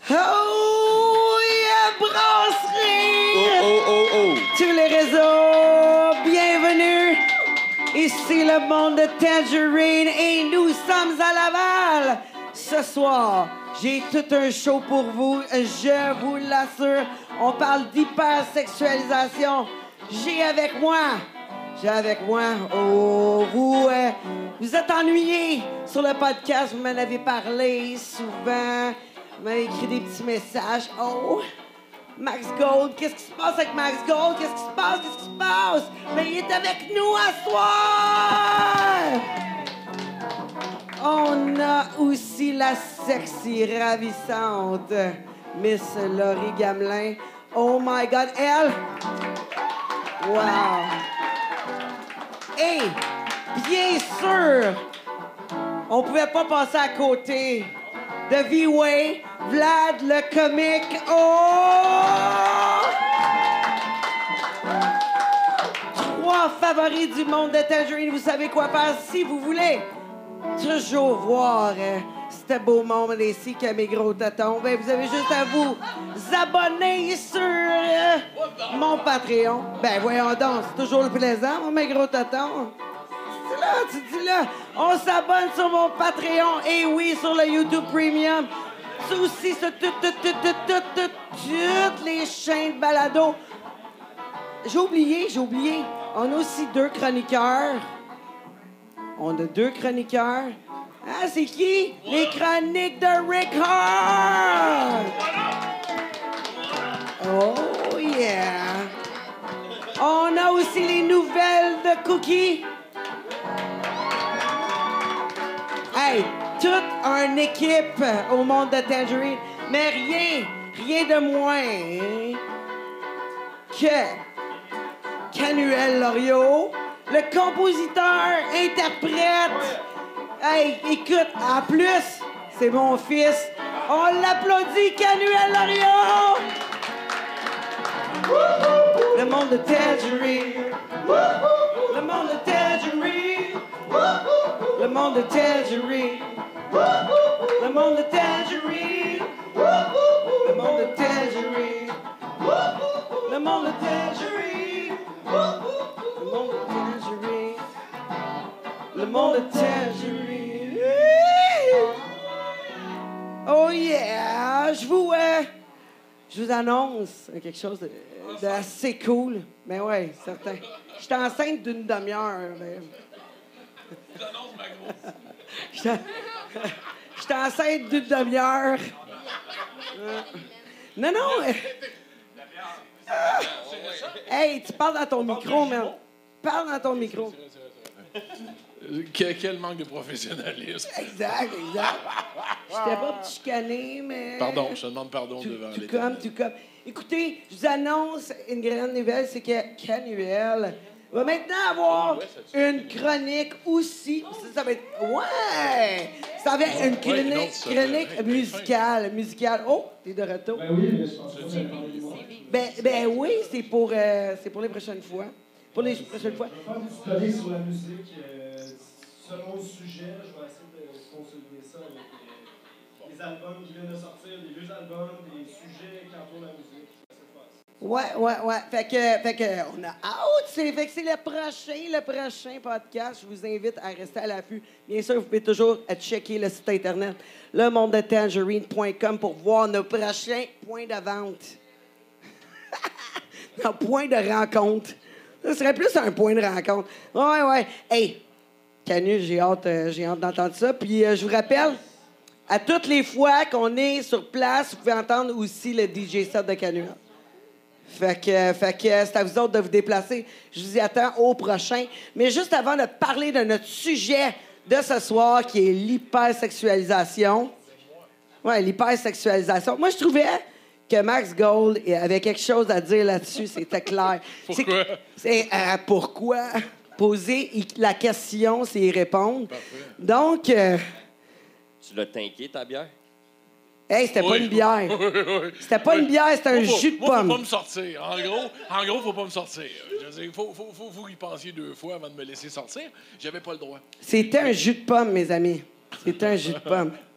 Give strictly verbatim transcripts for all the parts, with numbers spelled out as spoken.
Oh, yeah, brasserie! Oh, oh, oh, oh! Tous les réseaux, bienvenue! Ici le monde de Tangerine et nous sommes à Laval. Ce soir, j'ai tout un show pour vous, je vous l'assure. On parle d'hypersexualisation. J'ai avec moi, j'ai avec moi, oh, vous, euh, vous êtes ennuyés sur le podcast, vous m'en avez parlé souvent. Vous m'avez écrit des petits messages. Oh, Max Gold, qu'est-ce qui se passe avec Max Gold? Qu'est-ce qui se passe? Qu'est-ce qui se passe? Mais il est avec nous à soir! On a aussi la sexy, ravissante Miss Laurie Gamelin. Oh my God, elle! Wow! Et, bien sûr, on pouvait pas passer à côté de V-Way, Vlad le comique. Oh! Trois favoris du monde de Tangerine. Vous savez quoi faire si vous voulez toujours voir euh, ce beau monde ici qui a mes gros tatons. Ben, vous avez juste à vous abonner sur euh, mon Patreon. Ben, voyons donc, c'est toujours le plaisant, moi, mes gros tatons. C'est là, tu dis là, on s'abonne sur mon Patreon et oui, sur le YouTube Premium. C'est aussi sur toutes, toutes, toutes, toutes, toutes, toutes, toutes les chaînes de balado. J'ai oublié, j'ai oublié. On a aussi deux chroniqueurs. On a deux chroniqueurs. Ah, c'est qui? Les chroniques de Rick Hart! Oh, yeah! On a aussi les nouvelles de Cookie. Hey, toute une équipe au monde de Tangerine, mais rien, rien de moins que Canuel Loriot, le compositeur, interprète. Hey, écoute, en plus, c'est mon fils. On l'applaudit, Canuel Loriot! Le monde de Tangerine. Le monde de Tangerine. Le monde de Tangerine. Le monde de Tangerine. Le monde de Tangerine. Le monde de Tangerine. Le monde de Tangerine. Le monde de Tangerine. Oh yeah! Je vous, euh, je vous annonce quelque chose de, d'assez cool. Mais ouais, certain. Je suis enceinte d'une demi-heure. Mais... J'annonce ma grosse. Je suis enceinte d'une demi-heure. Non, non. Ah. Hey, tu parles dans ton micro, man. Parle dans ton micro. Quel, quel manque de professionnalisme. Exact, exact. J'étais pas pour te chicaner, mais... Pardon, je te demande pardon tout, devant tout les comme, tout comme. Écoutez, je vous annonce une grande nouvelle, c'est que Canuel va maintenant avoir une chronique aussi. Ça, ça va être... Ouais! Ça va être une chronique, Ouais, une chronique musicale. Musicale. Oh, t'es de retour. Ben oui, mais je pense que c'est parler de moi. Ben, ben oui, c'est pour, euh, c'est pour les prochaines fois. Pour les prochaines fois. Je vais faire une petite chronique sur la musique. Euh, selon le sujet, je vais essayer de consolider ça avec euh, les albums qui viennent de sortir, les vieux albums, les sujets qui entourent la musique. Ouais, ouais, ouais. Fait que, fait que, on a hâte. C'est, fait que c'est le prochain, le prochain podcast. Je vous invite à rester à l'affût. Bien sûr, vous pouvez toujours checker le site Internet, le monde de tangerine point com pour voir nos prochains points de vente. Un point de rencontre. Ce serait plus un point de rencontre. Ouais, ouais. Hey, Canu, j'ai hâte, euh, j'ai hâte d'entendre ça. Puis euh, je vous rappelle, à toutes les fois qu'on est sur place, vous pouvez entendre aussi le D J set de Canu. Fait que, fait que c'est à vous autres de vous déplacer. Je vous y attends au prochain. Mais juste avant de parler de notre sujet de ce soir, qui est l'hypersexualisation. Ouais, l'hypersexualisation. Moi, je trouvais que Max Gold avait quelque chose à dire là-dessus. C'était clair. Pourquoi? C'est, c'est euh, pourquoi? Poser la question, c'est y répondre. Parfait. Donc, euh, Tu l'as tanké, ta bière? hey, c'était pas Oui. une bière. Oui, oui. C'était pas une bière, c'était un Moi, faut- jus de moi, faut pomme. pas me sortir. En gros, en gros, faut pas me sortir. Je veux dire, faut, faut, faut, faut y penser deux fois avant de me laisser sortir. J'avais pas le droit. C'était un jus de pomme, mes amis. C'était un jus de pomme.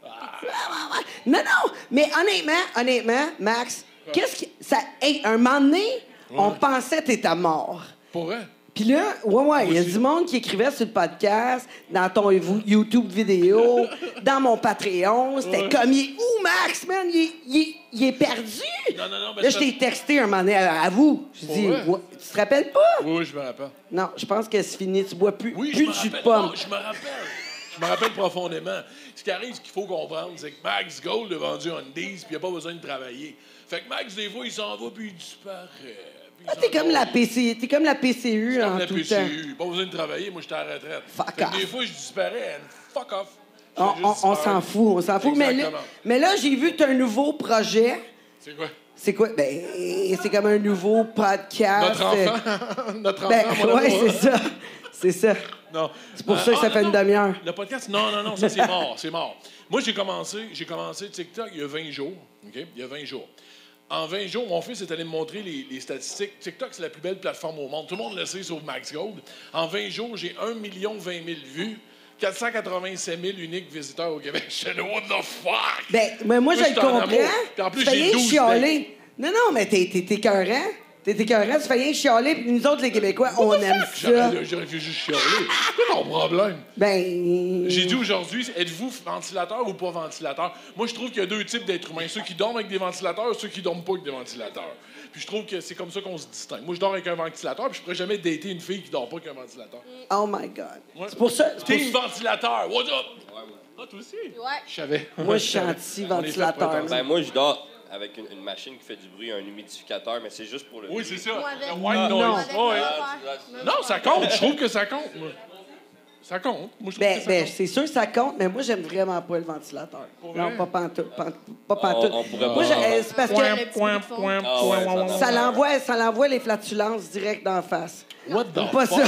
Non, non, mais honnêtement, honnêtement, Max, qu'est-ce qui... Ça, hey, un moment donné, on pensait que t'étais mort. Pour vrai? Puis là, ouais, ouais, il y a aussi. du monde qui écrivait sur le podcast, dans ton YouTube vidéo, dans mon Patreon. C'était Ouais. comme, il est où, Max, man? Il est, il est- il est perdu? Non, non, non, mais Là, c'est je t'ai texté un moment donné à, à vous. Je Pour dis, vrai? ouais, tu te rappelles pas? Oui, oui, je me rappelle. Non, je pense que c'est fini. Tu bois plus, Oui, plus je me de jus de rappelle. pomme. Non, je me rappelle. Je me rappelle profondément. Ce qui arrive, ce qu'il faut comprendre, c'est que Max Gold a vendu Undies puis il n'a pas besoin de travailler. Fait que Max, des fois, il s'en va puis il disparaît. Puis il Ah, s'en t'es comme va. la P C, t'es comme la P C U Comme en la tout le P C temps. U. Pas besoin de travailler, moi, j'étais à la retraite. Fuck Fait que off. des fois, je disparais and fuck off. Je On, fais juste on- on disparaître. s'en fout, on s'en fout. Mais là, Exactement. mais là, j'ai vu que t'as un nouveau projet. C'est quoi? C'est quoi? Ben, c'est comme un nouveau podcast. Notre enfant. Notre enfant, Ben, mon ouais, amour. c'est ça. C'est ça. Non. C'est pour ça que ça ah, fait non, une non. demi-heure. Le podcast, non, non, non, ça c'est mort, c'est mort. Moi, j'ai commencé, j'ai commencé TikTok il y a vingt jours, OK? Il y a vingt jours. En vingt jours, mon fils est allé me montrer les, les statistiques. TikTok, c'est la plus belle plateforme au monde. Tout le monde le sait, sauf Max Gold. En vingt jours, j'ai un million vingt mille vues, quatre cent quatre-vingt-sept mille uniques visiteurs au Québec. Je suis là, what the fuck? Ben, mais moi, je Moi, le je suis en comprends. amour. Puis en plus, tu fais j'ai rien douze chialer. Non, non, mais t'es, t'es, t'es écœurant. T'es écœurant, tu fais rien chialer, puis nous autres, les Québécois, on aime ça. J'aurais j'aurais pu juste chialer. C'est quoi ton problème? Ben... J'ai dit aujourd'hui, êtes-vous ventilateur ou pas ventilateur? Moi, je trouve qu'il y a deux types d'êtres humains. Ceux qui dorment avec des ventilateurs et ceux qui dorment pas avec des ventilateurs. Puis je trouve que c'est comme ça qu'on se distingue. Moi, je dors avec un ventilateur, puis je pourrais jamais dater une fille qui dort pas avec un ventilateur. Oh my God. Ouais. C'est pour ça... c'est Team pour- ventilateur, what's up? Ah, toi aussi? Ouais. Je savais. Moi, je suis savais. anti-ventilateur. On est fait pour être Ben, moi, je dors avec une, une machine qui fait du bruit, un humidificateur, mais c'est juste pour le Oui, bruit. c'est ça. Moi, avec- Le white Non. noise. Avec Ouais. mon affaire. Même Non, ça affaire. compte. Je trouve que ça compte, moi. Ça compte. Moi, je trouve Ben, que ça ben compte. c'est sûr que ça compte, mais moi, j'aime vraiment pas le ventilateur. Pour Non, vrai? pas pantoute. Pas, pas pantoute. On- on pourrait Moi, pas- j'ai- euh, c'est parce Ouais, que le petit bruit de fond. Ah ouais, ça donne- ça l'envoie, ça l'envoie les flatulences direct d'en face. What the Pas fuck? ça.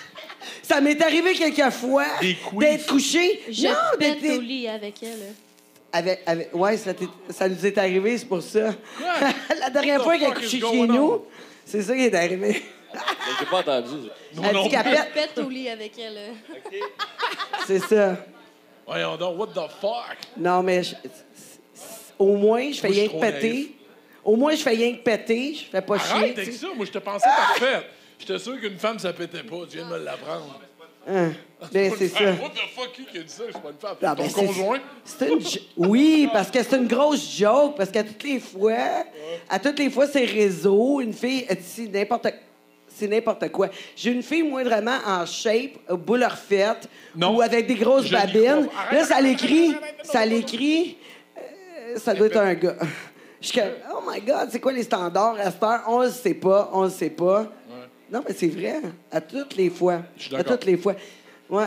Ça m'est arrivé quelques fois Des queefs. d'être couché. Je non, pète d'être- au lit avec elle. Avec, avec, ouais, ça, t'est- ça nous est arrivé, c'est pour ça. La dernière What fois the qu'elle a fuck couché is chez going nous, on? c'est ça qui est arrivé. Mais j'ai pas entendu. Non, Elle non. dit qu'elle Je pète. pète au lit avec elle. C'est ça. Voyons donc, what the fuck? Non, mais je- au moins, je fais Moi, je rien suis que trop péter. naïf. Au moins, je fais rien que péter. Je fais pas chier. Arrête tu avec sais. ça. Moi, je te pensais parfaite. J'étais sûr qu'une femme, ça pétait pas. Tu viens de me l'apprendre. Hein. Ben, c'est ça. What the fuck, qui a dit ça? Je suis pas une femme. Ah, Ton ben, c'est- conjoint? C'est une jo- Oui, parce que c'est une grosse joke. Parce qu'à toutes les fois, à toutes les fois, c'est réseau. Une fille, elle dit, c'est n'importe c'est n'importe quoi. J'ai une fille moindrement en shape, euh, boule refaite, Non. ou avec des grosses Je n'y babines. crois pas. Arrête, Là, ça arrête, l'écrit, arrête, arrête, ça l'écrit, euh, ça doit être un gars. Je suis comme, oh my God, c'est quoi les standards à cette heure? On le sait pas, on le sait pas. Non, mais c'est vrai, à toutes les fois. Je suis À d'accord. toutes les fois. Ouais.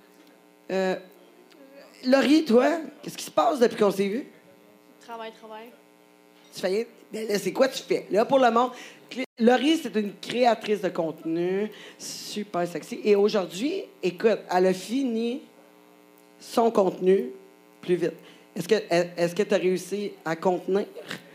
Euh, Laurie, toi, qu'est-ce qui se passe depuis qu'on s'est vu? Travail, travail. Tu fais. Ben là, c'est quoi tu fais? Là, pour le monde, Clé- Laurie, c'est une créatrice de contenu super sexy. Et aujourd'hui, écoute, elle a fini son contenu plus vite. Est-ce que est-ce que tu as réussi à contenir?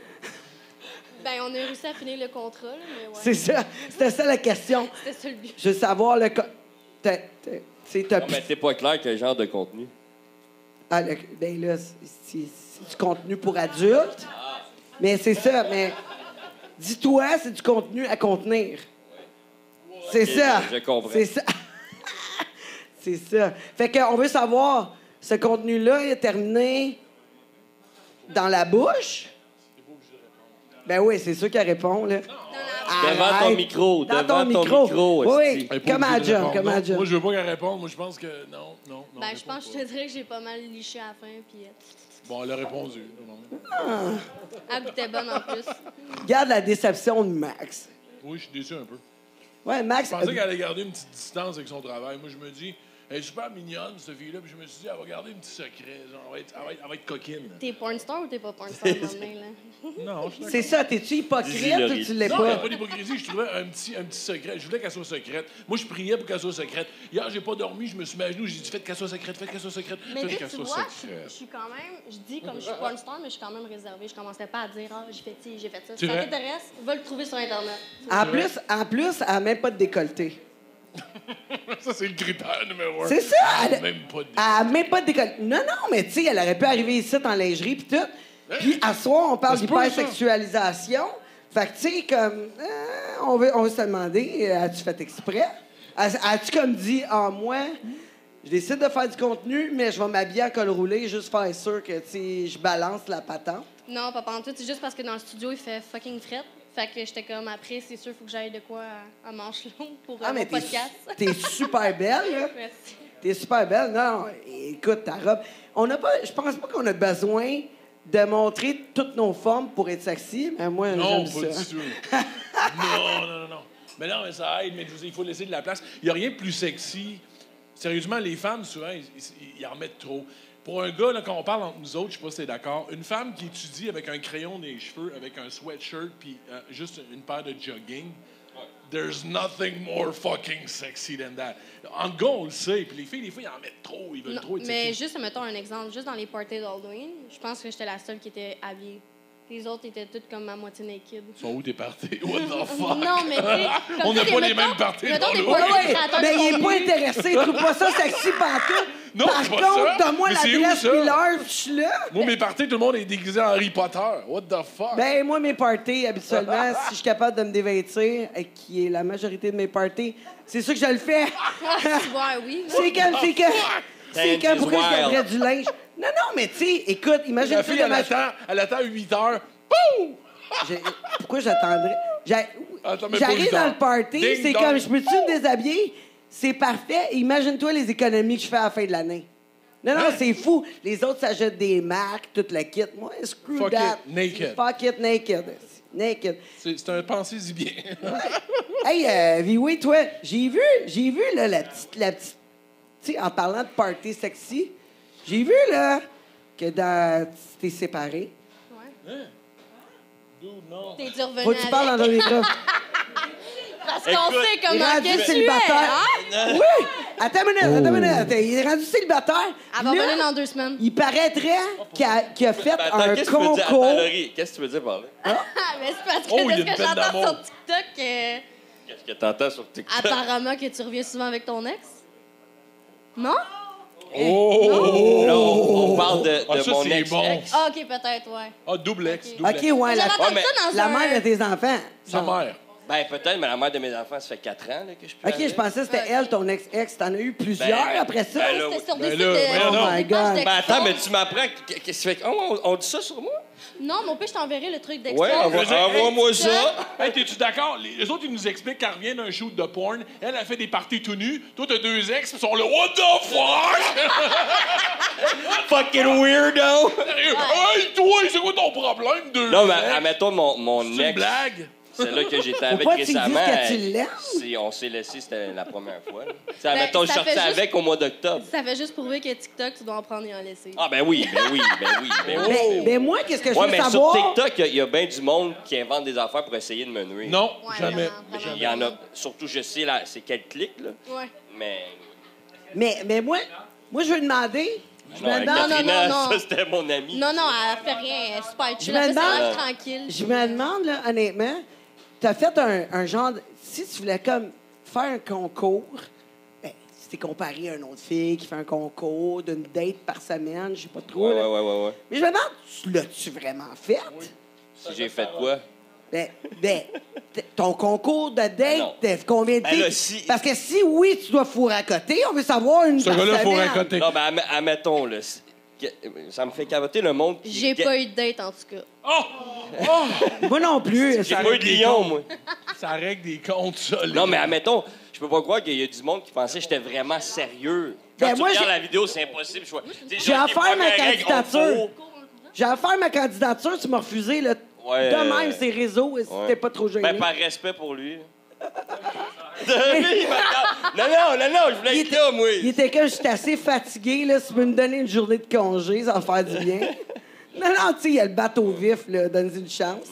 Ben, on a réussi à finir le contrat, là, mais ouais. C'est ça. C'était ça la question. C'était ça le but. Je veux savoir le. co- t'as- t'as- C'est t'as Non, mais t'es pas clair quel genre de contenu. Ah, le- ben là, c'est c'est du contenu pour adultes. Mais c'est ça, mais dis-toi, c'est du contenu à contenir. C'est Ok, ça. je comprends. C'est ça. C'est ça. Fait qu'on veut savoir, ce contenu-là est terminé dans la bouche? Ben oui, c'est sûr qu'elle répond, là. Devant ton Arrête. micro, Dans devant ton ton micro. micro, Oui, esti. oui. Elle est pas Comme à obligée de John, répondre. comme à Non, John. Moi, je veux pas qu'elle réponde. Moi, je pense que non, non, non. Ben, je réponds pense, je pas. te dirais que j'ai pas mal liché à la fin, puis euh, Bon, elle a répondu. elle goûtait bonne en plus. Regarde la déception de Max. Oui, je suis déçu un peu. Ouais, Max. Je pensais euh, qu'elle allait garder une petite distance avec son travail. Moi, je me dis, elle est super mignonne, cette fille-là. Puis je me suis dit, elle va garder un petit secret. Genre, elle va être, elle va être, elle va être coquine. T'es porn star ou t'es pas porn star, maintenant, là? Non, je suis C'est ça, t'es-tu Dis-y, hypocrite ou Laurie. tu l'es Non, il n'y a pas? pas d'hypocrisie. Je trouvais un petit, un petit secret. Je voulais qu'elle soit secrète. Moi, je priais pour qu'elle soit secrète. Hier, j'ai pas dormi. Je me suis mis à genoux. J'ai dit, faites qu'elle soit secrète, faites qu'elle soit secrète. Mais faites tu sais, qu'elle tu soit vois, je, secrète. je suis quand même, je dis comme je suis porn star, mais je suis quand même réservée. Je commençais pas à dire, ah, j'ai fait ci, j'ai fait ça. C'est Si ça vrai? t'intéresse, va le trouver sur Internet. En plus, en plus, elle n'a même pas de décolleté. Ça, c'est le critère numéro un. C'est ça! Elle a Elle, même pas de... elle a même pas de décolle. Non, non, mais tu sais, elle aurait pu arriver ici en lingerie puis tout. Puis à soir, on parle Ça se peut, d'hypersexualisation. Fait que, tu sais, comme, euh, on, veut, on veut se demander, euh, as-tu fait exprès? As- As-tu comme dit, ah, moi, je décide de faire du contenu, mais je vais m'habiller en col roulé, juste faire sûr que, tu sais, je balance la patente. Non, pas en tout. C'est juste parce que dans le studio, il fait fucking fret. Fait que j'étais comme, après, c'est sûr, faut que j'aille de quoi à, à manche longue pour euh, Ah, mais mon t'es, podcast. t'es super belle, là. Merci. T'es super belle. Non, écoute, ta robe. On n'a pas, je pense pas qu'on a besoin de montrer toutes nos formes pour être sexy, mais moi, Non, j'aime pas ça. du tout. non, non, non, non. Mais non, mais ça aide, mais je veux dire, il faut laisser de la place. Il n'y a rien de plus sexy. Sérieusement, les femmes, souvent, ils, ils- ils en mettent trop. Pour un gars, là, quand on parle entre nous autres, je sais pas si t'es d'accord, une femme qui étudie avec un crayon dans les cheveux, avec un sweatshirt, puis euh, juste une paire de jogging, there's nothing more fucking sexy than that. En gars, on le sait, puis les filles, des fois, ils en mettent trop, ils veulent Non, trop être mais sexy. juste, mettons un exemple. Juste dans les parties d'Halloween, je pense que j'étais la seule qui était habillée. Les autres étaient toutes comme à moitié naked. Ils sont où tes parties? What the fuck? Non, mais tu sais, comme On n'a tu sais, pas les mettons- mêmes parties mettons dans des le- Ouais, parties ouais, créateurs mais de il est pas contenu. intéressé. Il trouve pas ça sexy pantoute. Non, Par c'est pas contre, ça. donne-moi Mais c'est où, l'adresse ça? puis l'heure, puis je suis là. Moi, mes parties, tout le monde est déguisé en Harry Potter. What the fuck? Ben, moi, mes parties, habituellement, si je suis capable de me dévêtir, et qui est la majorité de mes parties, c'est sûr que je le fais. Ouais, oui. C'est comme, c'est que. C'est Dan's comme, pourquoi je wild. garderais du linge? Non, non, mais tu sais, écoute, imagine La fille, elle attend, elle attend huit heures. Boum! J'ai- Pourquoi j'attendrais? J'ai- Attends, mais pas J'arrive huit dans heures. le party, Ding c'est dong. comme, je peux-tu me déshabiller? C'est parfait. Imagine-toi les économies que je fais à la fin de l'année. Non, non, Hein? c'est fou. Les autres s'achètent des Macs, tout le kit. Moi, screw Fuck that. it, naked. Fuck it, naked. Naked. C'est c'est un pensez-y bien. Hey, euh, Vioué, toi, j'ai vu, j'ai vu, là, la petite, la petite, tu sais, en parlant de party sexy, j'ai vu, là, que dans, t'es séparé. Ouais. Dude, non. T'es-tu revenu Faut que tu parles dans avec? ton micro. Parce qu'on Écoute, sait Il est comment rendu que tu es, célibataire. hein? Oui! Attends une minute, attends une minute. Il est rendu célibataire. Elle va Là, revenir dans deux semaines. il paraîtrait qu'il a, qu'il a fait Ben, attends, un qu'est-ce que tu veux dire? Attends, concours. Laurie, qu'est-ce que tu veux dire par là? Ah, mais c'est parce que Oh, il y a de une ce que peine j'entends d'amour. sur TikTok, euh, Qu'est-ce que t'entends sur TikTok? apparemment que tu reviens souvent avec ton ex. Non? Oh! Là, on, on parle de, de Ah, ça, mon c'est ex, bon. ex. Ah, OK, peut-être, ouais. Ah, double X, Ok. double OK, X. ouais, la, J'avais entendu mais- ça dans la un... mère de tes enfants. Sa Genre. mère. Ben, peut-être, mais la mère de mes enfants, ça fait quatre ans là, que je peux OK, je pensais que c'était Ok. elle, ton ex-ex. T'en as eu plusieurs Ben, après ça? ben là, C'était sur Ben des sites là, de... voyons donc. des My pages God. d'export. Ben, attends, mais tu m'apprends. que- Qu'est-ce que tu fais? Oh, on, on dit ça sur moi? Non, mais au pire, je t'enverrai le truc d'export. Ouais, envoie- Je veux dire, envoie-moi hey, ça. Hey, t'es-tu d'accord? Les, les autres, ils nous expliquent qu'elle revient d'un shoot de porn. Elle a fait des parties tout nues. Toi, t'as deux ex, ils sont là. What the fuck? Fucking weirdo! Sérieux? Hey, toi, c'est quoi ton problème? Deux Non, mais ex? admettons, mon, mon C'est une ex, blague? celle-là que j'étais Faut avec pas que tu dises récemment, que tu elle- l'aimes. c'est- on s'est laissé, c'était la première fois. là. Tu sais, Ben, admettons, je ça sortais fait juste- avec au mois d'octobre. Ça fait juste prouver que TikTok, tu dois en prendre et en laisser. Ah, ben oui, ben oui, ben oui, ben oui. Ben, ben moi, qu'est-ce que je Ouais, veux mais savoir? sur TikTok, il y a- il y a, bien du monde qui invente des affaires pour essayer de me nuire. Non, Ouais, jamais. vraiment, vraiment. Il y en a, surtout, je sais, là, c'est quel clic, là. Ouais. Mais. Mais, mais moi, moi, je veux demander... Je Non, me avec demande... non, Katrina, non, non. ça, c'était mon ami. Non, non, elle fait rien. Elle est super chill. Je me Elle fait ça demande- tranquille. Je me demande, là, honnêtement, t'as fait un, un genre... de- si tu voulais comme faire un concours, ben, si t'es comparé à une autre fille qui fait un concours d'une date par semaine, je sais pas trop, Ouais, là. ouais, ouais, ouais, ouais. Mais je me demande, tu l'as-tu vraiment fait? Si j'ai fait quoi? Ben, ben, t- ton concours de Non. date, t'as fait combien de Ben filles? là, si- Parce que si oui, tu dois fourrer à côté, on veut savoir une Ce par gars-là, faut semaine. raconter. Non, ben, adm- admettons, là. c'est- que- Ça me fait cavoter le monde qui. J'ai qui- pas eu de date, en tout cas. Oh! Oh! Moi non plus. J'ai ça- pas eu de lion, moi. Ça règle des comptes solides. Non, mais admettons, je peux pas croire qu'il y a du monde qui pensait que j'étais vraiment sérieux. Quand Ben, tu moi, regardes j'ai- la vidéo, c'est impossible. Je vois- tu sais, J'ai genre, à les faire ma premières règles, on candidature. faut- J'ai à faire ma candidature, tu m'as refusé, là. Ouais. De même, ces réseaux, si Ouais. t'es pas trop gêné. Ben, par respect pour lui. Il me regarde. non, non, non, non, je voulais Il être était- là, moi. Il était comme, j'étais assez fatigué, là. Si tu peux me donner une journée de congé, ça va faire du bien. Non, non, tu sais, il y a le bateau vif, là. Donne-y une chance.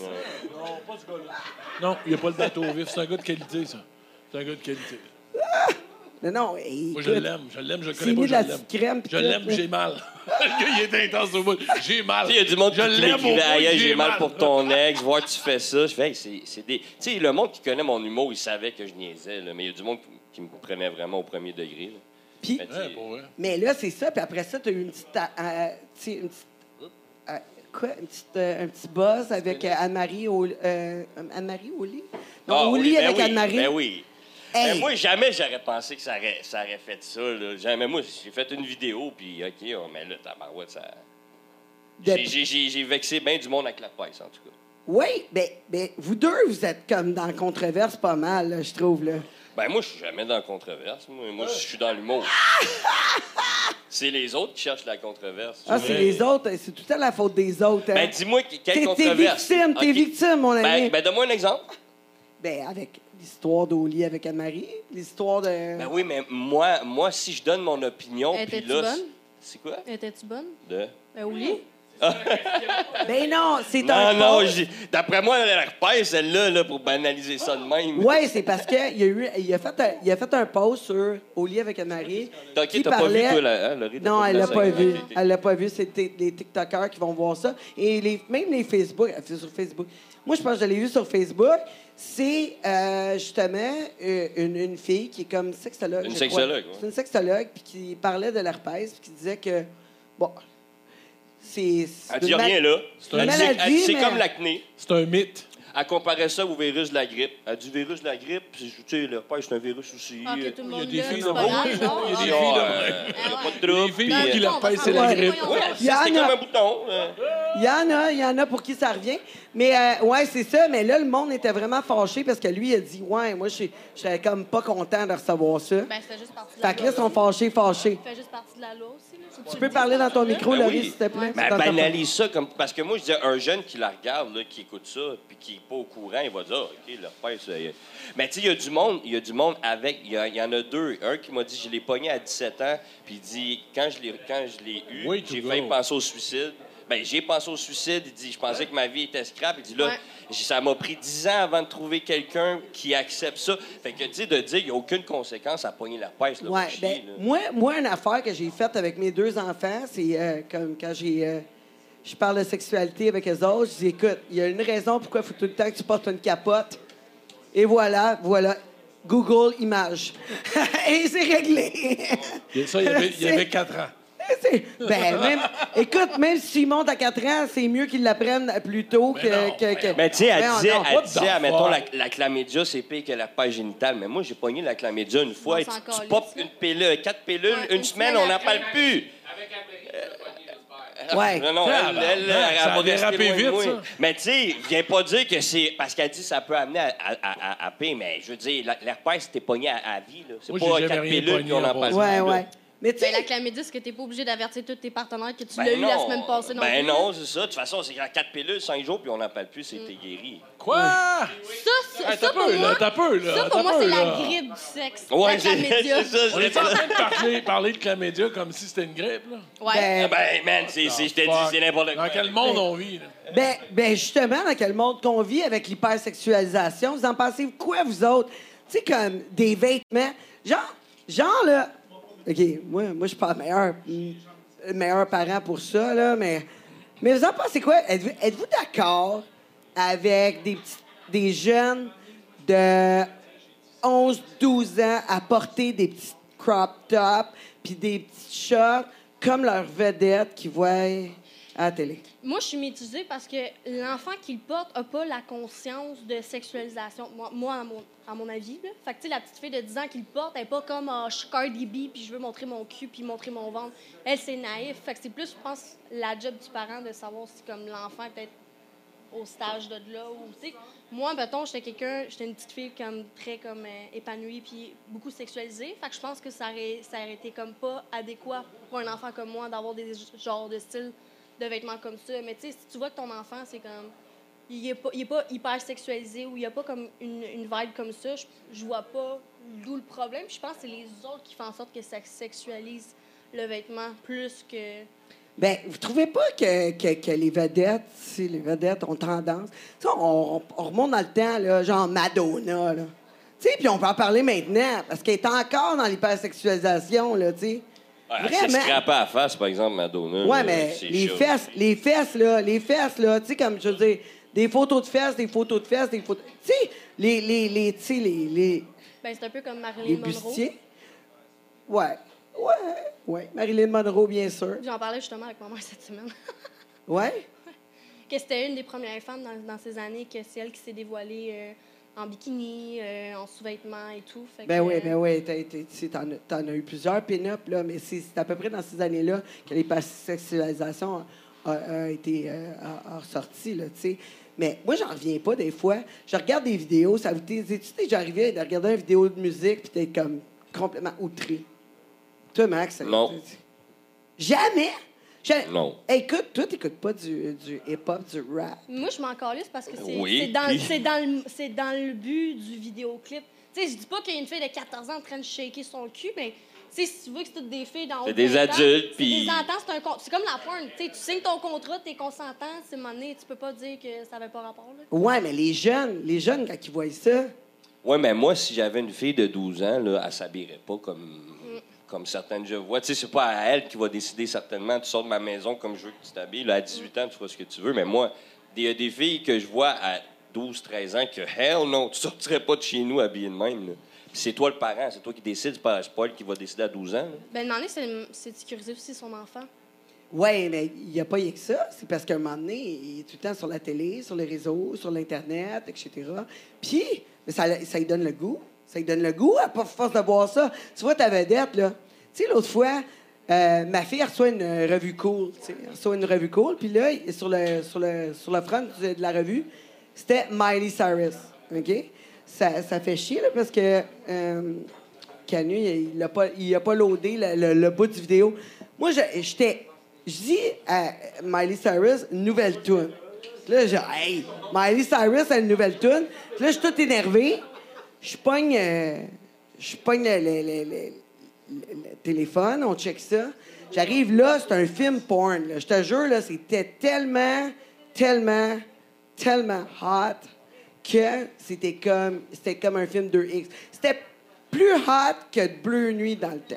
Non, il n'y a pas le bateau vif. C'est un gars de qualité, ça. C'est un gars de qualité. Non, non, hey, Moi, je écoute, l'aime. Je l'aime, je le c'est connais mis pas, de je la l'aime. petite crème. pis Je tout, l'aime, là. j'ai mal. Le gars, il est intense au bout. J'ai mal. Tu sais, il y a du monde Je qui l'aime au m'écrivait, bout, aïe, j'ai mal pour ton ex, voir que tu fais ça. Je fais, hey, c'est c'est des. Tu sais, le monde qui connaît mon humour, il savait que je niaisais, là, mais il y a du monde qui me prenaient vraiment au premier degré. Là. Puis, Mais, tu Ouais, sais, pour vrai. mais là, c'est ça. Puis après ça, tu as eu une petite. euh, euh, tu sais, une petite. euh, quoi? Une petite, euh, un petit buzz avec euh, Anne-Marie au, euh, Anne-Marie au lit? Non, ah, au oui, lit ben avec oui, Anne-Marie. Ben oui. Hey. Ben moi, jamais j'aurais pensé que ça aurait, ça aurait fait ça. Là. Jamais. Moi, j'ai fait une vidéo, puis OK, oh, mais là, tabarouette, ça... De- J'ai, j'ai, j'ai, j'ai vexé bien du monde avec la presse, en tout cas. Oui, ben, ben, vous deux, vous êtes comme dans la controverse pas mal, là, je trouve. Là. Ben moi, je suis jamais dans la controverse. Moi, moi je suis dans l'humour. C'est les autres qui cherchent la controverse. Ah, c'est les autres, c'est tout à la faute des autres. Hein? Ben, dis-moi, que- quelle T'es- t'es controverse? victime, t'es OK. victime, mon ami. Ben, ben donne-moi un exemple. Ben, avec l'histoire d'Oli avec Anne-Marie, l'histoire de... Ben oui, mais moi, moi si je donne mon opinion, puis Étais-tu là... bonne? c'est- C'est quoi? Étais-tu bonne? De... Euh, oui. Ben non, c'est Non, un... non, post. j'ai- d'après moi, elle repère celle-là, là, pour banaliser ça de même. Ouais, c'est parce qu'il a, eu, il a, fait un, il a fait un post sur Oli avec Anne-Marie. T'as, OK, qui t'as pas parlait- vu, toi, la, hein, Laurie, t'as Non, elle vu l'a la pas scène? vu. OK, OK. Elle l'a pas vu. C'est t- les TikTokers qui vont voir ça. Et les, même les Facebook. Elle fait sur Facebook. Moi, je pense que je l'ai vu sur Facebook. C'est euh, justement euh, une, une fille qui est comme sexologue. Une je crois. sexologue, ouais. C'est une sexologue puis qui parlait de l'herpès puis qui disait que, bon, c'est. c'est Elle dit une ma- rien, là. une Elle dit- maladie, elle dit, c'est mais- comme l'acné. C'est un mythe. Elle comparait ça au virus de la grippe. Elle dit virus de la grippe, puis tu sais, le herpès, c'est un virus aussi. Ah, que tout le Il y a monde des là, filles c'est de pas même. grave, genre. Il y a des Ah, filles de euh, même. y a Ah, pas de trouble. Les filles puis, qui euh, leur pèsent, c'est la Ouais. grippe. Ouais, Il y en c'est a. comme un bouton. euh. Il y en a, il y en a pour qui ça revient. Mais euh, ouais, c'est ça. Mais là, le monde était vraiment fâché parce que lui, il a dit, ouais, moi, je je serais comme pas content de recevoir ça. Ben, c'est juste partie de la Fait que là, loi. ils sont fâchés, fâchés. Ça fait juste partie de la loi aussi. Là. Faut que Tu le peux dises parler dans ton là. micro, Ben Laurie, oui. s'il te plaît? Mais Tu t'entends pas. banalise ça comme. Parce que moi, je disais, un jeune qui la regarde, là, qui écoute ça, puis qui n'est pas au courant, il va dire, ah, OK, l'herpès. euh, Mais tu sais, il y a du monde, il y a du monde avec. Il y, a- il y en a deux. Un qui m'a dit, je l'ai pogné à dix-sept ans, puis il dit, quand je l'ai, quand je l'ai eu, Way to j'ai go. failli penser au suicide. Ben, j'ai pensé au suicide. Il dit, je pensais que ma vie était scrap. Il dit, là, Ouais. j'ai- ça m'a pris dix ans avant de trouver quelqu'un qui accepte ça. Fait que, tu sais, de dire, il n'y a aucune conséquence à pogner l'herpès, là. Ouais, faut ben, chier, là. moi, moi, une affaire que j'ai faite avec mes deux enfants, c'est euh, comme quand j'ai. euh, je parle de sexualité avec eux autres, je dis, écoute, il y a une raison pourquoi il faut tout le temps que tu portes une capote. Et voilà, voilà. Google Images. Et c'est réglé. Et ça, il y avait, il y C'est- avait quatre ans. C'est- Ben, même, écoute, même s'ils montent à quatre ans, c'est mieux qu'ils l'apprennent plus tôt que. non, que, que- Mais tu sais, elle Ben, disait, non. elle What the disait, admettons, la, fuck? la chlamydia, c'est pire que la page génitale. Mais moi, j'ai pogné la chlamydia une fois. On Et s'en tu, tu calisse, popes là. une pilule, quatre pilules, Ouais, une, une semaine, semaine on n'en après. parle plus. Ouais. Non, non, Ça, elle, ben, elle, ben, elle, ça va a dérapé rester loin de vite, moi. ça. Mais tu sais, viens pas dire que c'est... Parce qu'elle dit que ça peut amener à, à, à, à paix, mais je veux dire, la- l'herpès, t'es pogné à, à vie. Là. C'est Moi, j'ai pas jamais quatre rien pilules, pogné puis on à en part parle ça. plus. Ouais, là. ouais. Mais tu Ben, la sais. chlamydia, c'est que t'es pas obligé d'avertir tous tes partenaires que tu Ben l'as eu la non. semaine passée non Ben plus. non, c'est ça. De toute façon, c'est quatre pilules, cinq jours, puis on n'en parle plus, c'est Mm. t'es guéri. Quoi? Ça, ça, Hey, ça t'as pour peu, moi, là, t'as peu, là. ça, pour t'as moi, peu, c'est la là. grippe du sexe. Ouais, la c'est chlamydia. c'est ça. On je est en train de parler, parler de chlamydia comme si c'était une grippe, là? Ouais. Ah Ben, ben, man, c'est, c'est, je t'ai dit, Fuck. c'est n'importe quoi. Dans quel monde on vit, là? Ben, ben justement, dans quel monde qu'on vit avec l'hypersexualisation, vous en pensez quoi, vous autres? Tu sais, comme des vêtements. Genre, genre, là. OK, moi, moi je suis pas le meilleur, le meilleur parent pour ça, là, mais. Mais vous en pensez quoi? Êtes-vous, êtes-vous d'accord avec des, petits, des jeunes de onze douze ans à porter des petits crop tops puis des petits shorts comme leur vedette qu'ils voient à la télé? Moi, je suis mitigée parce que l'enfant qui le porte n'a pas la conscience de sexualisation. Moi, moi à, mon, à mon avis. Là. Fait que, tu sais, la petite fille de dix ans qui le porte, elle n'est pas comme ah, je suis Cardi B puis je veux montrer mon cul puis montrer mon ventre. Elle, c'est naïf. Fait que c'est plus, je pense, la job du parent de savoir si comme l'enfant est peut-être au stage de là. Ou, tu sais, moi, mettons, j'étais quelqu'un, j'étais une petite fille comme très comme euh, épanouie puis beaucoup sexualisée. Fait que je pense que ça aurait, ça aurait été comme pas adéquat pour un enfant comme moi d'avoir des genres de styles de vêtements comme ça. Mais tu sais, si tu vois que ton enfant, c'est comme... Il est pas, il est pas hyper sexualisé ou il n'y a pas comme une, une vibe comme ça, je, je vois pas d'où le problème. Puis je pense que c'est les autres qui font en sorte que ça sexualise le vêtement plus que... Ben, vous trouvez pas que, que, que les vedettes, si les vedettes ont tendance... Tu sais, on, on, on remonte dans le temps, là, genre Madonna, là. Tu sais, puis on peut en parler maintenant, parce qu'elle est encore dans l'hypersexualisation, là, tu sais. Ouais, elle s'est Vraiment. scrapée à la face, par exemple, Madonna. Ouais, là, mais c'est les chaud. fesses, les fesses, là, les fesses, là, tu sais, comme je veux dire, des photos de fesses, des photos de fesses, des photos... Tu sais, les, les, les, tu sais, les, les, Ben, c'est un peu comme Les Marilyn Monroe. bustiers? Ouais. Ouais. Ouais. Marilyn Monroe, bien sûr. J'en parlais justement avec ma mère cette semaine. Ouais? Que c'était une des premières femmes dans, dans ces années, que c'est elle qui s'est dévoilée euh, en bikini, euh, en sous-vêtements et tout. Fait Ben que, oui, euh, ben oui. T'as, t'as, tu sais, t'en, as- t'en as eu plusieurs pin-up, là, mais c'est, c'est à peu près dans ces années-là que l'hypersexualisation a, a été euh, a, a ressorti, là, tu sais. Mais moi, j'en reviens pas des fois. Je regarde des vidéos, ça vous t'es, tu déjà arrivé à regarder une vidéo de musique puis t'es comme complètement outré. Toi, Max? ça- Non. Jamais? Jamais. Non. Hey, écoute, toi, t'écoutes pas du, du hip-hop, du rap. Moi, je m'en calisse parce que c'est Oui, c'est dans, puis- c'est dans, le- c'est dans le but du vidéoclip. Tu sais, je dis pas qu'il y a une fille de quatorze ans en train de shaker son cul, mais tu sais, si tu vois que c'est toutes des filles dans C'est haut des vingt ans, adultes, c'est puis- des ententes, c'est un con- c'est comme la porn. Tu sais, tu signes ton contrat, t'es consentant, c'est un moment donné, tu peux pas dire que ça avait pas rapport. Là. Ouais, mais les jeunes, les jeunes, quand ils voient ça, Oui, mais moi, si j'avais une fille de douze ans, là, elle s'habillerait pas comme, comme certaines je vois. Tu sais, c'est pas à elle qui va décider certainement. Tu sors de ma maison comme je veux que tu t'habilles. Là, à dix-huit ans, tu feras ce que tu veux. Mais moi, il y a des filles que je vois à douze, treize ans que, hell non, tu sortirais pas de chez nous habillée de même. Là. Puis c'est toi le parent, c'est toi qui décides, c'est pas c'est pas elle qui va décider à douze ans. Là. Ben, demander, c'est c'est de sécuriser aussi son enfant. ouais, mais il n'y a pas rien que ça. C'est parce qu'à un moment donné, il est tout le temps sur la télé, sur les réseaux, sur l'Internet, et cetera. Puis, mais ça, ça lui donne le goût. Ça lui donne le goût à pas force de voir ça. Tu vois ta vedette, là. Tu sais, l'autre fois, euh, ma fille elle reçoit une euh, revue Cool. tu sais. Elle reçoit une revue Cool. Puis là, sur le, sur le, sur le front de, de la revue, c'était Miley Cyrus. OK? Ça, ça fait chier, là, parce que euh, Canu, il n'a pas, il a pas loadé le, le, le bout du vidéo. Moi, je- j'étais... Je dis à Miley Cyrus, nouvelle tune. Puis là, j'ai hey, Miley Cyrus a une nouvelle tune. Puis là, je suis tout énervé. Je pogne, euh, je pogne le, le- le- le- le- le téléphone, on check ça. J'arrive là, c'est un film porn. là. Je te jure, là, c'était tellement, tellement, tellement hot que c'était comme, c'était comme un film deux X. C'était plus hot que Bleu Nuit dans le temps.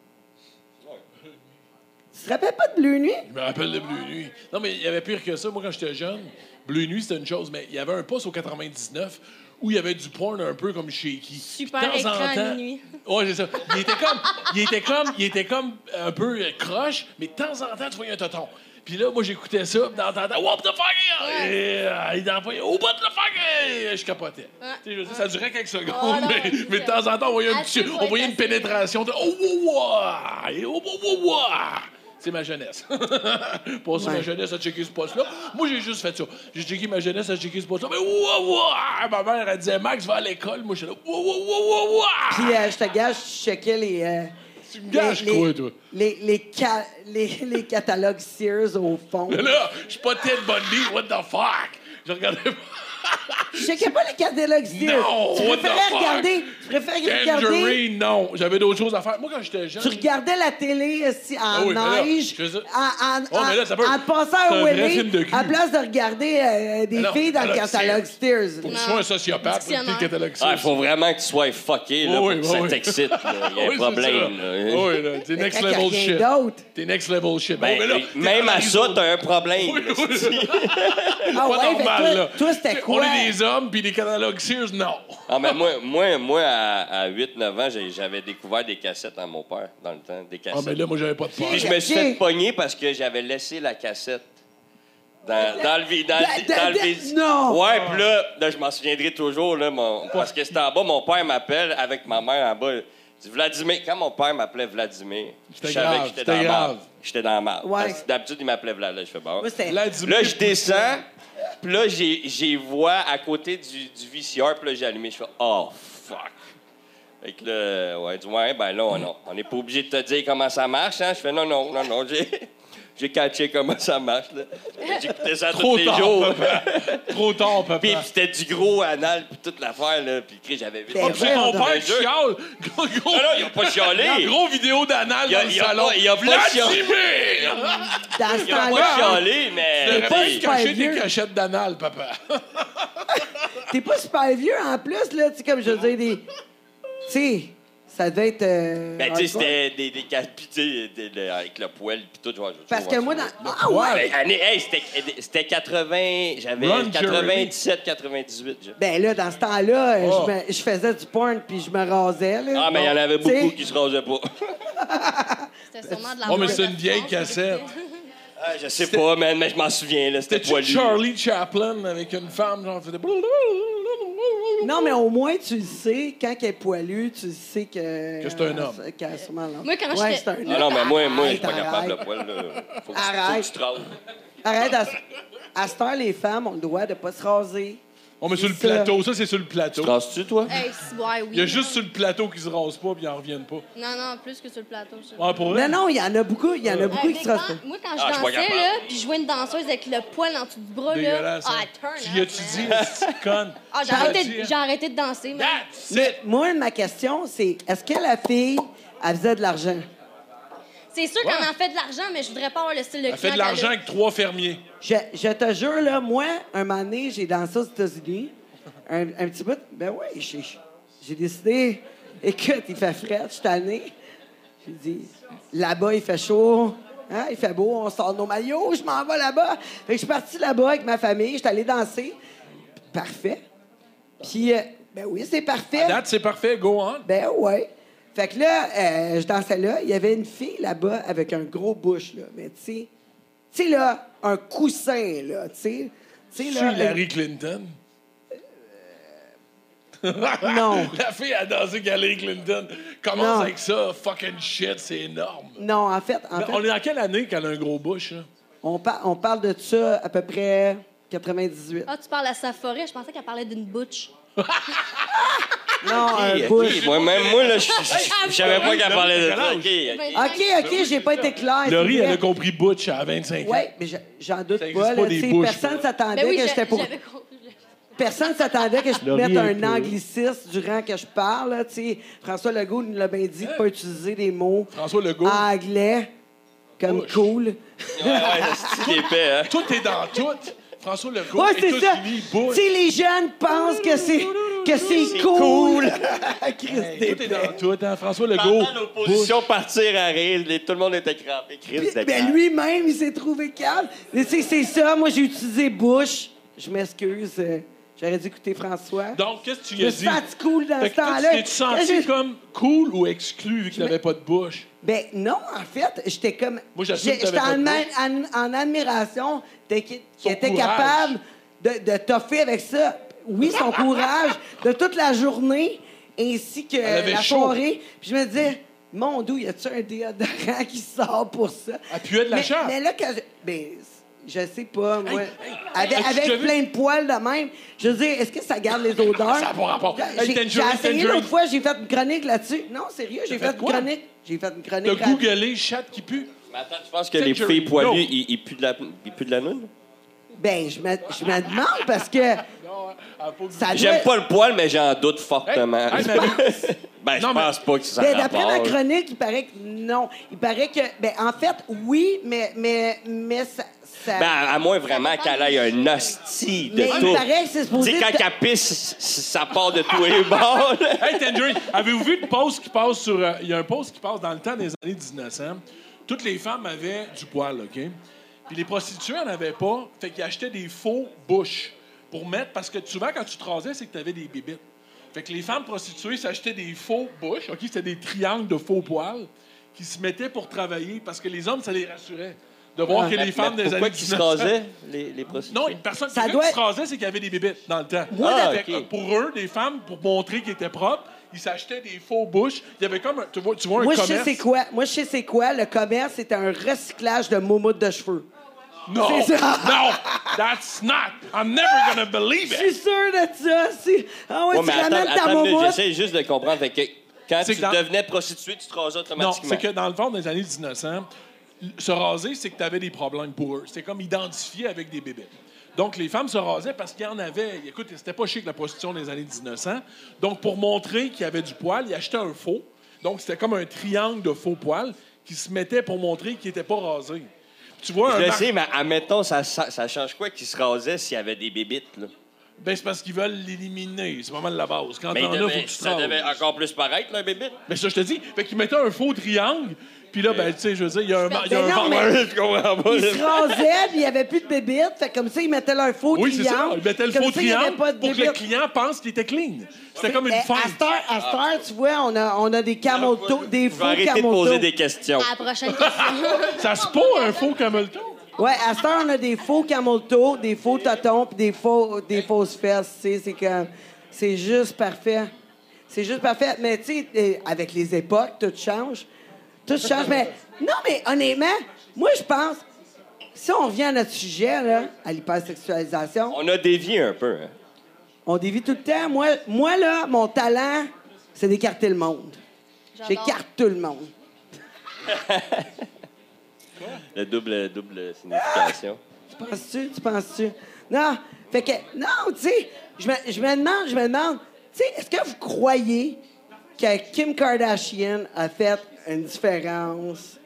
Tu te rappelles pas de Bleu Nuit? Je me rappelle de Bleu Nuit. Non, mais il y avait pire que ça. Moi, quand j'étais jeune, Bleu Nuit, c'était une chose, mais il y avait un poste au quatre-vingt-dix-neuf où il y avait du porn un peu comme shaky. Super De temps en écran à temps- minuit. Ouais, c'est ça. Il était comme, il était comme, il était comme un peu euh, croche, mais de temps en temps, tu voyais un tonton. Puis là, moi, j'écoutais ça, puis dans temps, what the fuck? Ouais. Et, euh, il envoyait, oh, what the fuck? Et je capotais. Ouais. Tu sais, je veux dire, ça durait quelques secondes, Oh, non, mais, c'est mais de ça. temps en temps, on voyait, un À petit- tout, on ouais, voyait une facile. pénétration. de, oh, wow, wow, et oh, wow, wow, wow. C'est ma jeunesse. Pas ça, Ouais. ma jeunesse à checker ce poste-là. Moi, j'ai juste fait ça. J'ai checké ma jeunesse à checker ce poste-là. Mais wow, wow! Ma mère, elle disait, Max, va à l'école. Moi, j'étais là, wow, wow, wow, wow, wow! Puis euh, je te gage, je checkais les... euh, Tu me gâches les, quoi, les- toi? Les, les, ca- les, les catalogues Sears au fond. Mais là, je suis pas Ted Bundy, what the fuck? Je regardais pas. Je checkais pas les catalogues Sears. Non, tu what the préférais fuck? regarder... Tu préférais regarder... Tangerine, non. J'avais d'autres choses à faire. Moi, quand j'étais jeune. Tu regardais la télé aussi en Ah oui, mais là, neige, je fais ça. en, en, Oh, mais là, ça peut- en, en te passant c'est un un vrai Willy, film de cul. à place de regarder euh, des Mais non, filles dans le catalogue catalogue Sears. Faut que tu sois un sociopathe pour écouter le catalogue Ah, il faut Sears. vraiment que tu sois fucké là, Oui, pour que oui, ça oui. t'excite. là. Il y a Oui, un c'est problème. ça. là. Oui, là, t'es next Quand il y a level rien shit. d'autre. T'es next level shit. Ben, Bon, mais là, t'es même dans à les ça, autres. t'as un problème. Oui, oui, oui. Ah Pas ouais, fait normal, toi- là. toi, c'était quoi? On est des hommes, puis des catalogues Sears, non. Ah, mais moi, moi, moi à, à huit neuf ans, j'ai- j'avais découvert des cassettes à mon père, dans le temps. Des Ah, cassettes. mais là, moi, j'avais pas de peur. Puis je me suis Ok. fait pogner parce que j'avais laissé la cassette dans, dans le vi- dans, le- Da- da- dans le da- vis- non! Ouais, puis là, là, je m'en souviendrai toujours, là, mon- parce que c'était en bas, mon père m'appelle avec ma mère en bas. Il dit Vladimir. Quand mon père m'appelait Vladimir, C'était je savais grave, que j'étais c'était dans la grave. marde. J'étais dans la marde. Ouais. Parce que d'habitude, il m'appelait Vlad. Là, je fais bon. Moi, c'était... Vladimir Là, je descends, puis là, j'ai, j'ai vois à côté du, du V C R, puis là, j'ai allumé. Je fais « Oh, fuck! » Fait que là, ouais, du moins, ben là, on on- on n'est pas obligé de te dire comment ça marche, hein? Je fais « Non, non, non, non, j'ai, j'ai catché comment ça marche, là. » J'écoutais ça Trop tous les tard, jours. papa. Trop tard, papa. Puis, puis c'était du gros anal, puis toute l'affaire, là. Puis, Chris, j'avais vu. Ben, Oh, c'est ton Merde. père qui chiale. Gros, gros, Non, non, il a pas chialé. gros vidéo d'anal Il a- dans le il a salon. pas- il a pas Vladimir! Dans ce Il a pas temps-là, chialé, mais... Tu pas devrais tu sais, super cacher vieux. des cachettes d'anal, papa. t'es pas super vieux en plus, là. Tu sais, comme je veux dire, des... Tu sais, Ça devait être. Euh, Ben, tu sais, hardcore. c'était des, des cas- pis tu sais, des- avec le poêle, puis tout. Genre, Parce que moi, dans. Ah, poêle. ouais! Ben, année, hey, c'était, c'était quatre-vingts. J'avais Run, quatre-vingt-dix-sept, quatre-vingt-dix-huit. genre. Ben là, dans ce temps-là, euh, Oh. je, me- je faisais du porn puis je me rasais. Là. Ah, mais il y en avait T'sais, beaucoup qui se rasaient pas. C'était sûrement de la Oh, mais mode c'est de une vieille France, cassette. Ah, je sais pas, man, mais je m'en souviens, là. C'était C'était poilu. Charlie Chaplin avec une femme, genre, faisait... Non, mais au moins, tu le sais, quand elle est poilue, tu le sais que. Que c'est un homme. euh, qu'elle a sûrement l'homme. Moi, quand ouais, j'étais- c'est un homme. Ah non, mais moi, moi je suis pas Arrête, capable, le arrête. poil, là. Faut que, Arrête. faut que tu te rases. Arrête, à, à cette heure, les femmes ont le droit de pas se raser. On met sur le C'est ça. plateau. Ça, c'est sur le plateau. Tu te rases-tu, toi? Hey, si, ouais, oui. Il y a juste sur le plateau qui se rasent pas puis ils en reviennent pas. Non, non, plus que sur le plateau. ça. Ouais, pour vrai? Non, non, il y en a beaucoup. Il y en a beaucoup Hey, qui mais se rasent quand- pas. moi, quand Ah, je suis je pas dansais, capable. là, puis je jouais une danseuse avec le poil en dessous du bras, là, Dégueulasse. ah, hein. turn Tu up, y as-tu man. dit, est-ce conne? Ah, j'ai T'as arrêté, dit, de- hein? j'ai arrêté de danser, man. That's it! Moi, ma question, c'est est-ce que la fille, elle faisait de l'argent? C'est sûr Ouais. qu'on en fait de l'argent, mais je voudrais pas avoir le style de Elle fait client de l'argent qu'elle a. avec trois fermiers. Je, je te jure, là, moi, un moment donné, j'ai dansé aux États-Unis. Un, un petit bout. Ben oui, j'ai, j'ai décidé. Écoute, il fait frais, je suis tanné. J'ai dit, là-bas, il fait chaud. Hein, il fait beau, on sort nos maillots, je m'en vais là-bas. Fait que je suis parti là-bas avec ma famille, je suis allé danser. Parfait. Puis, euh, ben oui, c'est parfait. À date, c'est parfait. Go on. Ben ouais. Fait que là, euh, je dansais là. Il y avait une fille là-bas avec un gros bouche, là. Mais tu sais, tu sais, là, un coussin, là, tu sais. Tu sais, C'est là. Hillary Clinton. Non. La fille a dansé avec Hillary Clinton. Commence Non. avec ça. Fucking shit, c'est énorme. Non, en fait, en Mais fait on est dans quelle année qu'elle a un gros bush, là? on, par- on parle de ça à peu près quatre-vingt-dix-huit. Ah, tu parles à sa forêt, je pensais qu'elle parlait d'une butch. Non, un Ok, bouche. moi, même moi, là, je je- je savais pas qu'elle parlait de ça. OK. OK, OK, j'ai pas été clair. c'est Laurie, vrai. elle a compris Butch à vingt-cinq ans. Oui, mais je- j'en doute Ça existe pas. pas Là, des tu sais, bouches, personne là. s'attendait Ben oui, que j'a- j'étais pour... j'avais compris. Personne s'attendait que je Laurie mette est un peu. anglicisme durant que je parle. là, tu sais. François Legault nous l'a bien dit de pas utiliser des mots François Legault. anglais comme Bouche. cool. Ouais, ouais, c'est épais, hein? Tout est dans tout. François Legault. Ouais, c'est ça. États-Unis, Tu Bush. sais, les jeunes pensent que c'est que c'est C'est cool. Christ Hey, tout est d'épais. dans tout, hein. François Legault. Pendant l'opposition, partir à rire, les- tout le monde était crampé. Chris Puis, de ben, crampé. lui-même, il s'est trouvé calme. Mais tu sais, c'est ça. Moi, j'ai utilisé Bush. Je m'excuse. euh, J'aurais dû écouter François. Donc, qu'est-ce que tu Je lui me as suis dit? senti cool dans Fait ce que toi, temps-là. tu t'es senti Quand j'ai- comme cool ou exclu vu qu'il n'avait pas de bouche? Ben non, en fait, j'étais comme... Moi, j'assume j'ai- que J'étais t'avais en, pas de en- en admiration de qui, qui Son était courage. capable de, de toffer avec ça. Oui, son courage de toute la journée ainsi que avait la chaud. soirée. Puis je me disais, mon Dieu, y a-tu un déodorant qui sort pour ça? Elle puait de la mais, chair. mais là, quand je... Ben, je sais pas, moi. Hey, hey, avec as-tu déjà avec vu- plein de poils de même. Je veux dire, est-ce que ça garde les odeurs? Ça n'a pas rapport. Hey, J'ai Tangerine, j'ai essayé Tangerine. l'autre fois, j'ai fait une chronique là-dessus. Non, sérieux, j'ai fait fait une quoi? chronique. J'ai fait une chronique. T'as rapide. googlé chatte qui pue? Mais attends, tu penses que les Tangerine, filles poilues, no. ils, ils puent de la, ils puent de la noune? Ben, je me, je me demande parce que Non, elle a pas ça doit... J'aime pas le poil, mais j'en doute fortement. Hey, hey, mais- ben, je Non, mais- pense pas que ça Ben, d'après ma rapporte. chronique, il paraît que non. Il paraît que... Ben, en fait, oui, mais, mais, mais ça... ça- Ben, à moins vraiment qu'elle ait un hostie de mais il tout. paraît que c'est Tu supposé... sais, quand te- elle pisse, ça part de tous les bords. là. Hey, Tangerine, avez-vous vu une pause qui passe sur... euh, Il y a un post qui passe dans le temps des années dix-neuf cents. Toutes les femmes avaient du poil, OK? Puis les prostituées n'en avaient pas, fait qu'ils achetaient des faux bouches pour mettre... Parce que souvent, quand tu te rasais, c'est que tu avais des bébites. Fait que les femmes prostituées s'achetaient des faux bouches, OK? C'était des triangles de faux poils qui se mettaient pour travailler parce que les hommes, ça les rassurait de voir Ah. que les Mais- femmes mais des pourquoi années qu'ils se dix-neuf cents... rasaient, les, les prostituées? Non, une personne Ça quelqu'un doit qui être- se rasait, c'est qu'il y avait des bébites dans le temps. Moi, Ah, Fait que, ok. pour eux, les femmes, pour montrer qu'ils étaient propres, ils s'achetaient des faux bouches. Il y avait comme un, tu vois, tu vois un Moi, je commerce. sais c'est quoi. Moi, je sais c'est quoi. Le commerce, c'est un recyclage de moumoutes de cheveux. Non, C'est ça. non, that's not. I'm never gonna believe Je suis it. sûr de ça. C'est... Ah ouais, Ouais, tu mais attends, ramènes ta attends une minute, moumoute. j'essaie juste de comprendre. Fait que quand C'est tu que dans- devenais prostituée, tu te rasais Non, automatiquement. c'est que dans le fond, dans les années dix-neuf cents, se raser, c'est que tu avais des problèmes pour eux. C'était comme identifié avec des bébés. Donc, les femmes se rasaient parce qu'il y en avait. Écoute, c'était pas chic la prostitution des années dix-neuf cents. Donc, pour montrer qu'il y avait du poil, ils achetaient un faux. Donc, c'était comme un triangle de faux poils qui se mettait pour montrer qu'ils n'étaient pas rasés. Tu vois, un Je le mar- sais, mais admettons, ça, ça, ça change quoi qu'ils se rasaient s'il y avait des bébites, là? Ben, c'est parce qu'ils veulent l'éliminer. C'est pas mal la base. Quand Mais t'en il as, faut devait- que tu ça devait tranches. encore plus paraître, là, bébé. Mais ça, je te dis. Fait qu'ils mettaient un faux triangle, puis là, ben, tu sais, je veux dire, il y a un, il y a Ben un non, vendeur. mais- Je comprends pas. Ils se rasaient, puis il n'y avait plus de bébites. Fait que comme ça, ils mettaient leur faux Oui, c'est ça. triangle. Ils mettaient le Comme faux ça, il y avait triangle pas de pour que le bébites. client pense qu'il était clean. C'était comme une Eh, fin. À cette heure, à cette heure, tu vois, on a, on a des camel toe, des Je faux vais arrêter de camel poser toe. des questions. À la prochaine question. Ça se peut un faux camel toe. Ouais, à cette heure, on a des faux camel toe, des faux totons, puis des, faux, des fausses fesses. Tu sais, c'est comme... C'est juste parfait. C'est juste parfait. Mais tu sais, euh, avec les époques, tout change. Tout change. Mais non, mais honnêtement, moi, je pense... Si on revient à notre sujet, là, à l'hypersexualisation, On a dévié un peu. Hein. on dévie tout le temps. Moi, moi là, mon talent, c'est d'écarter le monde. J'adore. J'écarte tout le monde. La double, double signification. Tu penses-tu? Tu penses-tu? Non. Fait que, non, tu sais, je me, je me demande, je me demande, tu sais, est-ce que vous croyez que Kim Kardashian a fait une différence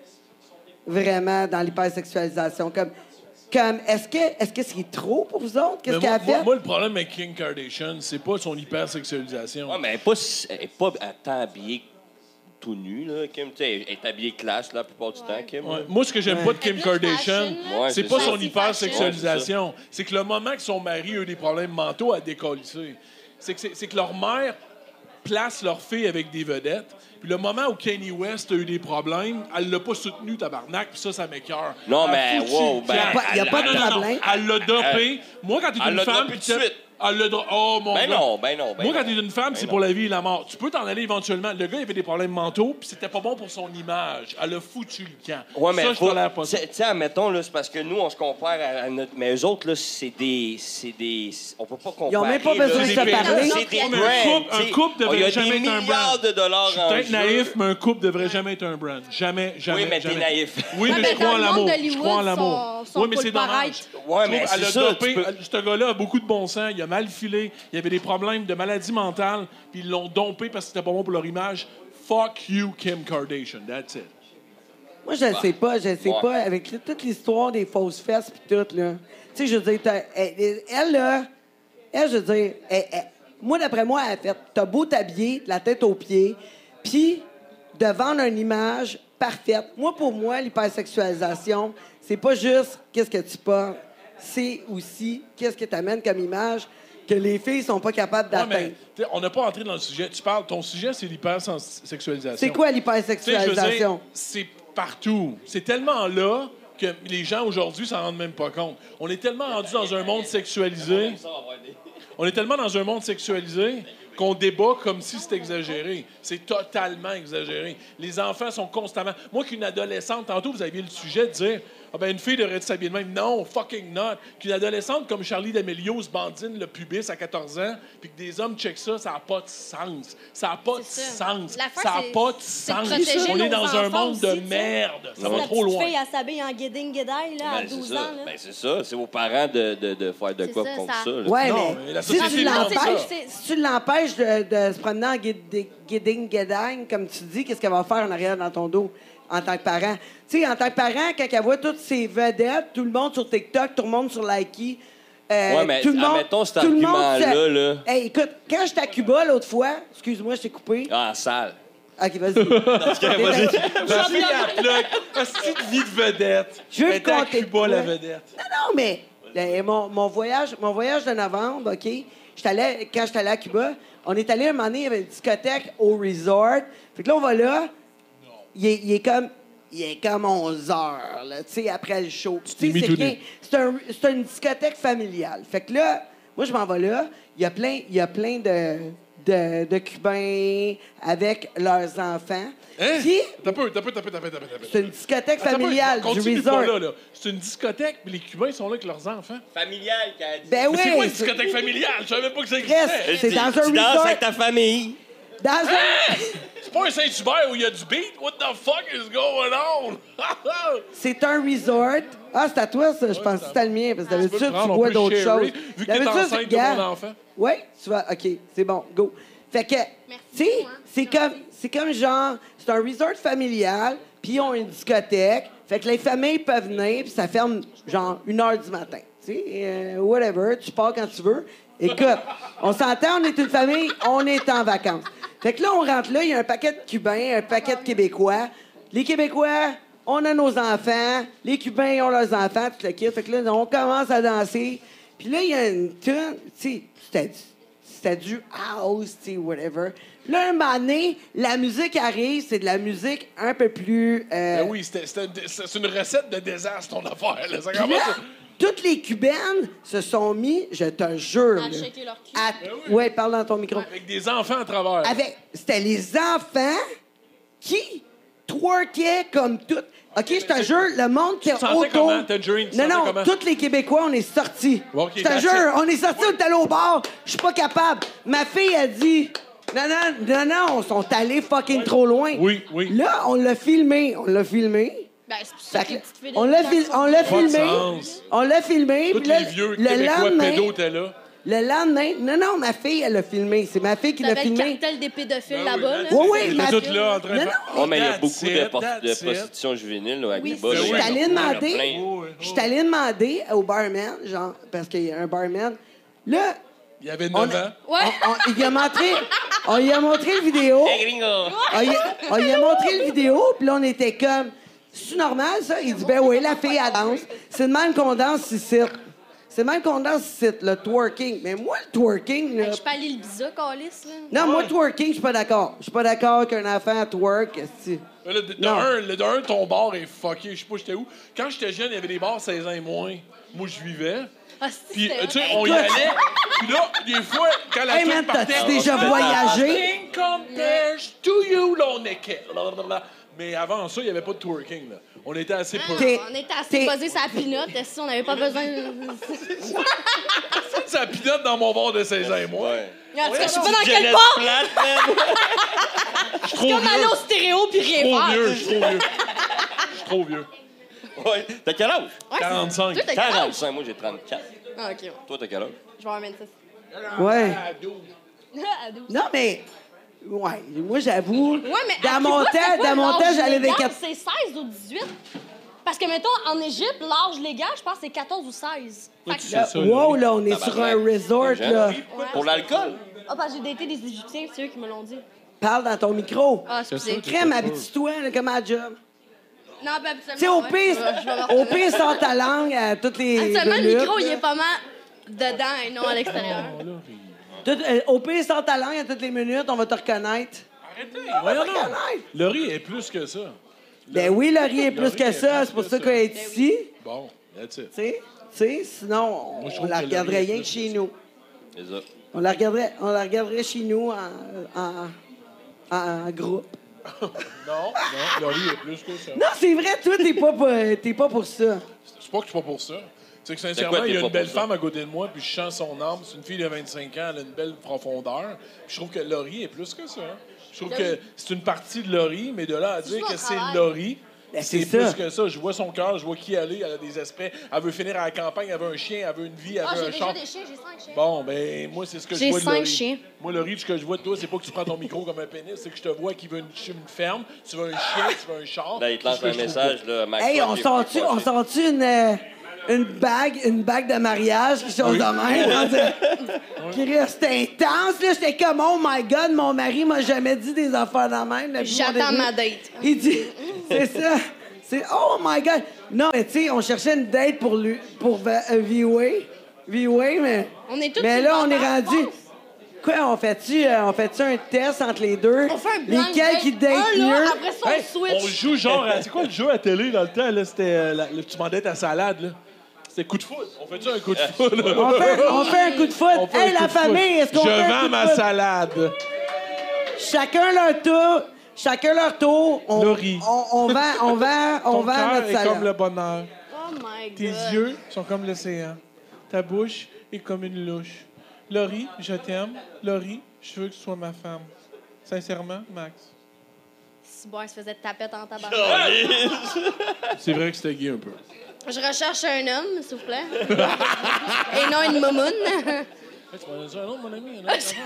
vraiment dans l'hypersexualisation? Comme, comme est-ce que, est-ce que c'est trop pour vous autres? Qu'est-ce Mais qu'elle moi, a fait? moi, moi, le problème avec Kim Kardashian, c'est pas son hypersexualisation. Ouais, mais elle n'est pas, si- elle est pas tant habillée tout nu, là, Kim. Tu sais, elle est habillée classe, là, la plupart du temps, Kim. Ouais. Moi, ce que j'aime pas de Kim Elle est plus Kardashian, fashion, là. Ouais, c'est c'est pas ça. son Ouais, c'est hypersexualisation. C'est que le moment que son mari a eu des problèmes mentaux, elle a décollissé. C'est que, c'est, c'est que leur mère place leur fille avec des vedettes. Puis le moment où Kanye West a eu des problèmes, elle l'a pas soutenu, tabarnak, puis ça, ça m'écoeure. Non, Elle a mais, foutu wow, le ben, camp. Il y a pas de Non, non, non, problème. Elle l'a dopé. Moi, quand t'es Elle une l'a femme... dopé puis tout de t'as- suite. Elle l'a dro- Oh, mon Ben gars. non, ben non, ben Moi, non. quand t'es une femme, Ben c'est non. pour la vie et la mort. Tu peux t'en aller éventuellement. Le gars, il avait des problèmes mentaux, puis c'était pas bon pour son image. Elle a foutu le camp. Ouais, mais ça, je faut- tolère pas ça. tu sais, admettons, là, c'est parce que nous, on se compare à, à notre... Mais eux autres, là, c'est des... C'est des... On peut pas comparer. Ils ont même pas là. besoin de se C'est des- parler. C'est des Ouais, mais brands, un couple- tu sais. un couple devrait Il y a jamais des être un milliards brand. de dollars Je suis en peut-être jeu. naïf, mais un couple devrait jamais être un brand. Jamais, jamais. Oui, mais t'es jamais. naïf. Oui, Ouais, mais mais je crois dans en le l'amour. monde Je d'Hollywood, crois en l'amour. sont- sont Oui, mais pas c'est le pareil. dommage. Ouais, Je mais trouve, c'est elle a ça, dopé. tu peux- elle- Ce gars-là a beaucoup de bon sens. Il a mal filé. Il y avait des problèmes de maladie mentale. Puis ils l'ont dompé parce que c'était pas bon pour leur image. Fuck you, Kim Kardashian. That's it. Moi, je ne sais pas, je ne sais Ouais. pas. Avec l- toute l'histoire des fausses fesses puis tout, là. Tu sais, je veux dire, t'as- elle, elle, là, elle, je veux dire, elle- elle- moi, d'après moi, elle a fait, t'as beau t'habiller de la tête aux pieds, puis de vendre une image parfaite. Moi, pour moi, l'hypersexualisation, c'est pas juste qu'est-ce que tu portes, c'est aussi qu'est-ce que tu amènes comme image que les filles sont pas capables Ouais, d'atteindre. mais t'sais, on n'a pas entré dans le sujet. Tu parles, ton sujet, c'est l'hypersexualisation. C'est quoi Tu sais, je veux dire, l'hypersexualisation? c'est partout. C'est tellement là que les gens aujourd'hui s'en rendent même pas compte. On est tellement rendu dans un monde sexualisé. On est tellement dans un monde sexualisé qu'on débat comme si c'était exagéré. C'est totalement exagéré. Les enfants sont constamment... Moi, qu'une adolescente... Tantôt, vous aviez le sujet de dire... Ah ben, une fille devrait s'habiller de même. Non, fucking not. Qu'une adolescente comme Charlie D'Amelio se bandine le pubis à quatorze ans, puis que des hommes checkent ça, ça n'a pas de sens. Ça n'a pas de C'est ça. sens. L'affaire, Ça n'a c'est- pas de c'est sens. protéger On est nos dans un enfants monde de aussi, tu sais. merde. Ça va La trop petite loin. fille, elle s'habille en guéding guédaille, là, à Ben, c'est douze ça. ans. Là. Ben, c'est ça. C'est aux parents de, de, de faire de C'est quoi ça, contre ça- ça. là. Ouais, Non, mais, mais la si société tu demande l'empêches, ça. si tu l'empêches de, de se promener en guidi- guiding guidang, comme tu dis, qu'est-ce qu'elle va faire en arrière dans ton dos en tant que parent? Tu sais, en tant que parent, quand elle voit toutes ces vedettes, tout le monde sur TikTok, tout le monde sur Likey, euh, Ouais, mais tout le monde, admettons cet tout le monde argument-là, se- là. Hey, écoute, quand j'étais à Cuba l'autre fois, excuse-moi, je t'ai coupé. Ah, sale. OK, vas-y. vas-y. La fille à plug. Hostie de vie de vedette. Je veux Elle était à compter de Cuba, quoi. la vedette. Non, non, mais le- mon, mon voyage, mon voyage de novembre, OK? J'étais allé, quand j'étais allé à Cuba, on est allé un moment donné, il y avait une discothèque au resort. Fait que là, on va là. Il est, il est comme. Il est comme onze heures, là, tu sais, après le show. Tu sais, mis c'est tout rien. nu. C'est un, c'est une discothèque familiale. Fait que là, moi, je m'en vais là. Il y a plein, il y a plein de, de, de Cubains avec leurs enfants. Hein? Puis, T'as peu, t'as peu, t'as peu, t'as peu, t'as peu, t'as peu. c'est une discothèque Attends un peu, familiale du continue pas resort. là, là. C'est une discothèque, mais les Cubains sont là avec leurs enfants. Familial, qu'elle a dit. Ben oui. Mais c'est quoi une discothèque familiale? Je savais même pas que ça Chris, existait. c'est Tu- dans un tu danses resort. avec ta famille. Dans un... C'est pas un Saint-Hubert où il y a du beat? What the fuck is going on? C'est un resort. Ah, c'est à toi, ça. Je pense que c'était le mien. Parce que Tu peux d'habitude, le tu prendre, on bois peut d'autres sharer, choses. vu que t'es D'habitude, enceinte c'est- de mon gars, enfant. Oui, tu vas. OK, c'est bon. Go. Fait que, tu sais, beaucoup, hein. c'est comme, c'est comme genre, c'est un resort familial, puis ils ont une discothèque. Fait que les familles peuvent venir, puis ça ferme genre une heure du matin. Tu sais, euh, whatever, tu pars quand tu veux. Écoute, on s'entend, on est une famille, on est en vacances. Fait que là, on rentre là, il y a un paquet de Cubains, un paquet de Québécois. Les Québécois, on a nos enfants. Les Cubains ont leurs enfants, tout le kit. Fait que là, on commence à danser. Puis là, il y a une tune, tu sais, c'était du, c'était du house, tu sais, whatever. Là, un moment donné, la musique arrive, c'est de la musique un peu plus... euh, Ben oui, c'était- c'était- c'est une recette de désastre, ton affaire. Là. Ça puis commence là, toutes les Cubaines se sont mis, je te jure, À là, shaker leur cul. à- Ben oui. ouais, parle dans ton micro. avec des enfants à travers. Avec, c'était les enfants qui twerkaient comme tout. OK, je te jure, le monde qui est sentais autour... comment, Tangerine? Tu Non, sentais non, comment? tous les Québécois, on est sortis. Bon, OK, je te that's jure, it. on est sortis, on est allés au bar. Je suis pas capable. Ma fille a dit... Non, non, non, non, on sont allés fucking trop loin. Oui, oui. Là, on l'a filmé. On l'a filmé. Ben, c'est pour ça Fait que que les petites filles on de l'a dix ans fil- sont- on l'a Pas de filmé. sens. On l'a filmé. Tous puis là, les vieux le Québécois lendemain, pédos étaient là. le lendemain, non, non, ma fille, elle l'a filmé. C'est ma fille qui l'a T'avais le filmé. cartel des pédophiles Ben là-bas. oui, là. Oui, oui, Ils ma étaient fille- tous là en train de Non, faire... Oh, mais il y a That's beaucoup it, de, por- de that's it. prostitution juvénile là, à Oui, Cuba. c'est là. ça. Je suis allée Il y en a demander, plein. Oh, oui, je suis allée demander au barman, genre, parce qu'il y a un barman. Là, Il y avait on, neuf ans. Ouais. on- on- il a montré, on lui a montré le vidéo. Hey, gringo! On lui, on lui a montré le vidéo, puis là, on était comme, c'est normal, ça? Il dit, ben oui, la fille, elle danse. C'est de même qu'on danse ici. C'est de même qu'on danse ici, le twerking. Mais moi, le twerking, là... Hey, je peux aller le bizarre, Calis, là. Non, moi, twerking, je suis pas d'accord. Je suis pas d'accord qu'un enfant twerk, esti. Mais là, de, de Non. un, le- de un, ton bar est fucké. Je sais pas j'étais où. Quand j'étais jeune, il y avait des bars seize ans et moins. Moi, je vivais. Ah, si, Puis, c'était euh, tu sais, hot. on y allait. Puis là, des fois, quand la Hey, tune man, partait... t'as-tu déjà voyagé? Nothing compares to you, là, on est... Blablabla. Mais avant ça, il n'y avait pas de twerking, là. On était assez peu. T'es- On était assez t'es- posés sur la pinotte, si on n'avait pas besoin de... Ça pilote dans mon bar de seize ans et moins. Ouais. En tout cas, je sais pas dans quel Jeunesse bar! plate, man! Je suis trop Comme aller vieux. au stéréo puis rien Trop faire. vieux, je suis trop vieux. Je suis trop vieux. Ouais. T'as quel âge? Ouais, c'est- quarante-cinq. Toi, t'as quel âge? quarante-cinq, moi j'ai trente-quatre. Ah, OK. ouais. Toi, t'as quel âge? Je vais avoir vingt-six. Ouais. À douze. Non, mais... Ouais, moi, j'avoue... Ouais, mais dans à mon Cuba, c'est temps, quoi dans mon l'âge temps, j'allais des légal? quatre... C'est seize ou dix-huit? Parce que, mettons, en Égypte, l'âge légal, je pense que c'est quatorze ou seize. Fait que- tu sais Là, ça, wow, Laurie. là, on est sur un resort, là. Pour l'alcool? Ah, parce que j'ai daté des Égyptiens, c'est eux qui me l'ont dit. Parle dans ton micro. Ah, excusez. Crème, habitue-toi, là, comme à la job. Non, ben, habituellement, Tu sais, au ouais. pire, Je vais- je vais me au pire, sors ta langue à toutes les Habituellement, le minutes. micro, il est pas mal dedans et non à l'extérieur. Tout- euh, au pire, sors ta langue à toutes les minutes, on va te reconnaître. Arrêtez. On va Voyons te donc. reconnaître. Laurie est plus que ça. Ben oui, Laurie est plus Laurie que est ça, plus c'est pour que ça ça. qu'elle est Ben ici. Bon, that's it. Tu sais, tu sais, sinon, Moi, je on, trouve la que regarderait Laurie est rien que plus chez que nous. C'est ça. On la regarderait, on la regarderait chez nous en, en, en- en groupe. Non, non, Laurie est plus que ça. Non, c'est vrai, toi, t'es pas, pour- t'es pas pour ça. C'est pas que je suis pas pour ça. C'est que sincèrement, quoi, t'es il y a pas une belle pour ça? femme à côté de moi, puis je sens son âme. C'est une fille de vingt-cinq ans, elle a une belle profondeur. Puis je trouve que Laurie est plus que ça. Je trouve que c'est une partie de Laurie, mais de là à dire juste que au c'est travail. Laurie, Ben, c'est c'est plus ça. que ça. Je vois son cœur, je vois qui elle est, elle a des aspects. Elle veut finir à la campagne, elle veut un chien, elle veut une vie, elle Ah, veut j'ai un déjà champ. des chiens, j'ai cinq chiens. Bon, ben moi, c'est ce que je J'ai vois de cinq Laurie. chiens. Moi, Laurie, ce que je vois de toi, c'est pas que tu prends ton micro comme un pénis, c'est que je te vois qui veut une, une ferme, tu veux un chien, tu veux un char. Là, il te C'est lance ce que un je trouve message, là, Max. Hey, Ford, on il est sort-tu, pas on fâché. sort-tu une, euh, une bague, une bague de mariage, quelque chose de même? Chris, c'était intense, là. J'étais comme, oh my God, mon mari m'a jamais dit des affaires de même. depuis mon J'attends début. ma date. Il dit, c'est ça. C'est, oh my God. Non, mais tu sais, on cherchait une date pour lui, pour euh, V-Way. V-Way, mais. On est tous Mais sur là, le on est bord, rendu. je pense. Quoi, on fait-tu, euh, on fait-tu un test entre les deux? On fait un blind Lesquels date. qui datent Un, là, mieux? après ça, on Hey, switch. on joue genre à... C'est quoi le jeu à télé dans le temps? Là? C'était... euh, la- le- tu demandais ta salade, là. C'était coup de foot. On fait-tu un coup de foot, là? On fait, on fait un coup de foot. On fait un Hey, coup la de foot. famille, est-ce qu'on Je fait un coup vends de ma foot? salade. Chacun leur tour. Chacun leur tour. On, Laurie. on, on vend, on vend, on Ton vend cœur notre est salade. comme le bonheur. Oh my God. Tes yeux sont comme l'océan. Ta bouche est comme une louche. Laurie, je t'aime. Laurie, je veux que tu sois ma femme. Sincèrement, Max. Si bon, il se faisait tapette en tabac. C'est vrai que c'était gay un peu. Je recherche un homme, s'il vous plaît. Et non une moumoune. Tu m'en as dit un autre, mon ami. Un autre,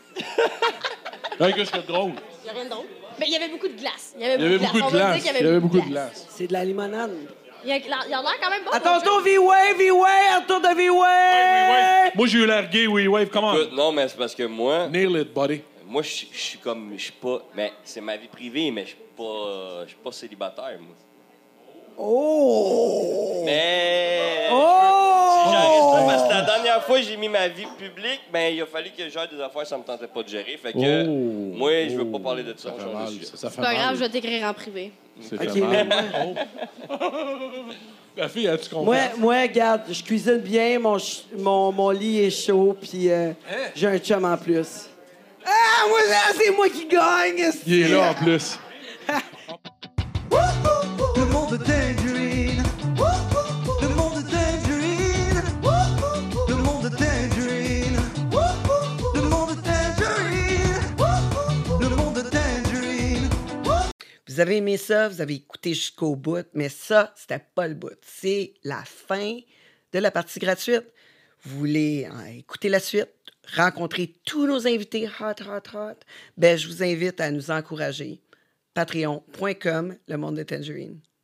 Hey, qu'est-ce que c'est drôle? Il n'y a rien de drôle. Mais il y avait beaucoup de glace. Il y avait Il y avait beaucoup de On va dire glace. qu'il Il y avait beaucoup de glace. C'est de la limonade. Il a il a l'air quand même bon. À mon ton chum. tour, V-Wave, V-Wave, à ton tour de V-Wave! Moi, j'ai eu l'air gay, oui, wave, comment? Écoute, non, mais c'est parce que moi, Nail it, buddy. moi, je je suis comme, je suis pas, mais c'est ma vie privée, mais je suis pas, je suis pas célibataire, moi. Oh! Mais. Oh! Si j'arrête pas, parce que la dernière fois que j'ai mis ma vie publique, ben, il a fallu que je gère des affaires, ça me tentait pas de gérer. Fait que, Oh. moi, je veux pas parler de ça. Ça on fait change de mal, sujet. ça, ça fait C'est pas mal. grave, je vais t'écrire en privé. C'est Ok, fait mal. mais Oh. La fille, as-tu compris? Moi, moi, regarde, je cuisine bien, mon, ch- mon, mon lit est chaud, puis euh, j'ai un chum en plus. Ah, moi, là, c'est moi qui gagne! esti. Il est là en plus. Le monde de Tangerine. Le monde de Tangerine. Le monde de Tangerine. Le monde de Tangerine. Le monde de Tangerine. Vous avez aimé ça, vous avez écouté jusqu'au bout, mais ça, c'était pas le bout. C'est la fin de la partie gratuite. Vous voulez euh, écouter la suite, rencontrer tous nos invités hot, hot, hot, ben, je vous invite à nous encourager. patreon point com, le monde de Tangerine.